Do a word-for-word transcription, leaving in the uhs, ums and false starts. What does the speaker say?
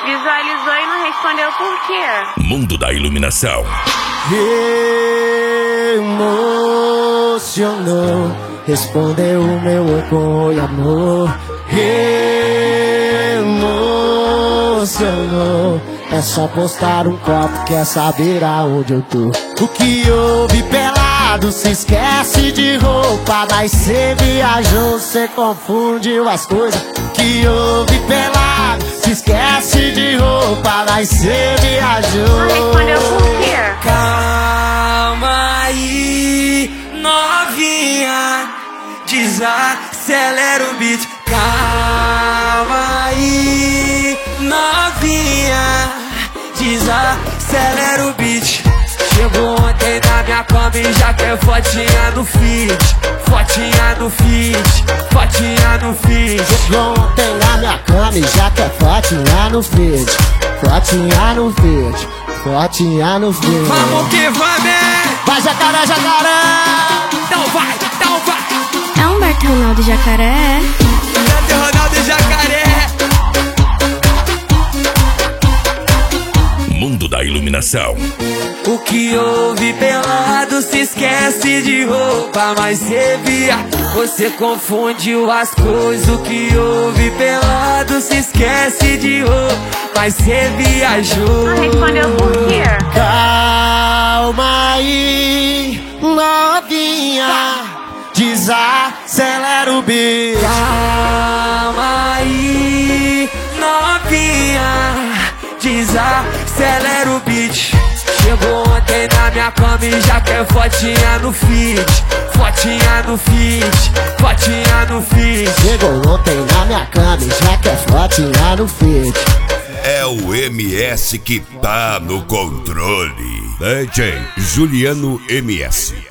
Visualizou e não respondeu por quê? Mundo da Iluminação. Emocionou, respondeu o meu oi, amor. Emocionou, é só postar um copo, quer saber aonde eu tô. O que houve pelado, se esquece de roupa, mas cê viajou, cê confundiu as coisas. O que houve pelado, se esquece de roupa, mas cê viajou. Não respondeu por quê? Calma aí, novinha, desacelera o beat. Calma aí, novinha, desacelera o beat. Chegou ontem na minha cama e já quer fotinha no feed, fotinha no feed, fotinha no feed. Chegou ontem na minha cama e já quer fotinha no feed, fotinha no feed, fotinha no feed. Vamos que vamos! Vai jacaré, jacaré! Então vai, então vai! É Humberto Ronaldo Jacaré. Humberto Ronaldo Jacaré. Mundo da Iluminação. O que houve pelado, se esquece de roupa, mas cê via, você confundiu as coisas. O que houve pelado, se esquece de roupa, mas cê viajou. Não respondeu por quê? Calma aí, novinha, desacelera o beat. Calma aí, novinha, desacelera o beat. Chegou ontem na minha cama e já quer fotinha no feed, fotinha no feed, fotinha no feed. Chegou ontem na minha cama e já quer fotinha no feed. É o M S que tá no controle. D J Juliano M S.